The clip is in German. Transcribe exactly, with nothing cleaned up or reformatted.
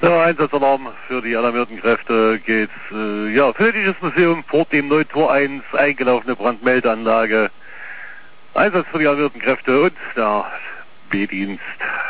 Ja, Einsatzalarm für die alarmierten Kräfte geht's, äh, ja, Phonetisches Museum vor dem Neutor eins, eingelaufene Brandmeldeanlage. Einsatz für die alarmierten Kräfte und der B-Dienst.